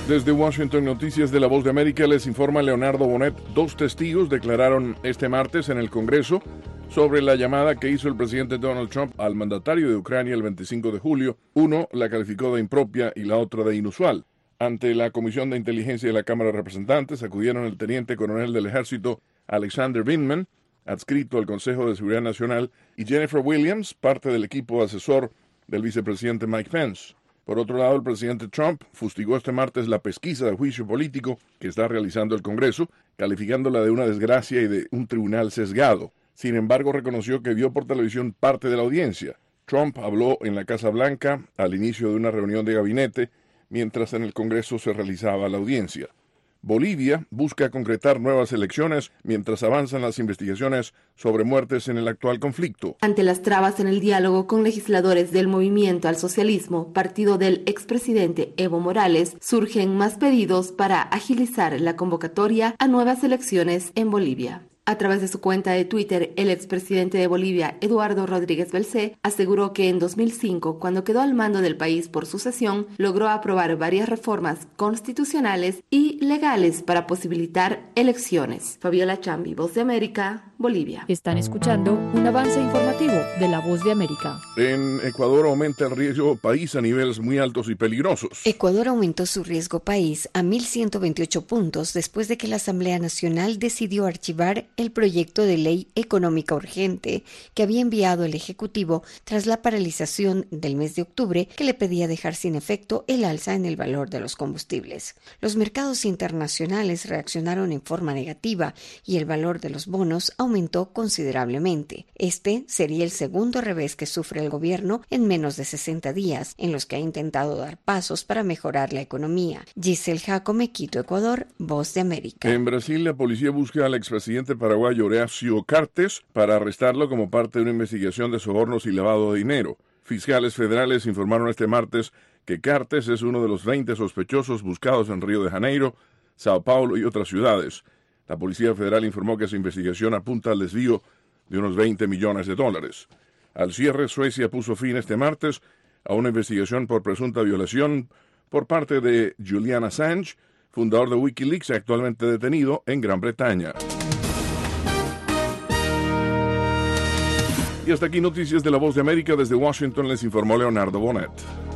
Desde Washington, Noticias de la Voz de América, les informa Leonardo Bonet. 2 testigos declararon este martes en el Congreso sobre la llamada que hizo el presidente Donald Trump al mandatario de Ucrania el 25 de julio. Uno la calificó de impropia y la otra de inusual. Ante la Comisión de Inteligencia de la Cámara de Representantes acudieron el teniente coronel del Ejército Alexander Vindman, adscrito al Consejo de Seguridad Nacional, y Jennifer Williams, parte del equipo asesor del vicepresidente Mike Pence. Por otro lado, el presidente Trump fustigó este martes la pesquisa de juicio político que está realizando el Congreso, calificándola de una desgracia y de un tribunal sesgado. Sin embargo, reconoció que vio por televisión parte de la audiencia. Trump habló en la Casa Blanca al inicio de una reunión de gabinete, mientras en el Congreso se realizaba la audiencia. Bolivia busca concretar nuevas elecciones mientras avanzan las investigaciones sobre muertes en el actual conflicto. Ante las trabas en el diálogo con legisladores del Movimiento al Socialismo, partido del expresidente Evo Morales, surgen más pedidos para agilizar la convocatoria a nuevas elecciones en Bolivia. A través de su cuenta de Twitter, el expresidente de Bolivia, Eduardo Rodríguez Belcé, aseguró que en 2005, cuando quedó al mando del país por sucesión, logró aprobar varias reformas constitucionales y legales para posibilitar elecciones. Fabiola Chambi, Voz de América, Bolivia. Están escuchando un avance informativo de la Voz de América. En Ecuador aumenta el riesgo país a niveles muy altos y peligrosos. Ecuador aumentó su riesgo país a 1.128 puntos después de que la Asamblea Nacional decidió archivar el proyecto de ley económica urgente que había enviado el Ejecutivo tras la paralización del mes de octubre que le pedía dejar sin efecto el alza en el valor de los combustibles. Los mercados internacionales reaccionaron en forma negativa y el valor de los bonos aumentó considerablemente. Este sería el segundo revés que sufre el gobierno en menos de 60 días, en los que ha intentado dar pasos para mejorar la economía. Giselle Jacome, Quito, Ecuador, Voz de América. En Brasil, la policía busca al expresidente paraguayo Horacio Cartes para arrestarlo como parte de una investigación de sobornos y lavado de dinero. Fiscales federales informaron este martes que Cartes es uno de los 20 sospechosos buscados en Río de Janeiro, Sao Paulo y otras ciudades. La Policía Federal informó que su investigación apunta al desvío de unos $20 millones. Al cierre, Suecia puso fin este martes a una investigación por presunta violación por parte de Julian Assange, fundador de Wikileaks, actualmente detenido en Gran Bretaña. Y hasta aquí Noticias de la Voz de América. Desde Washington les informó Leonardo Bonet.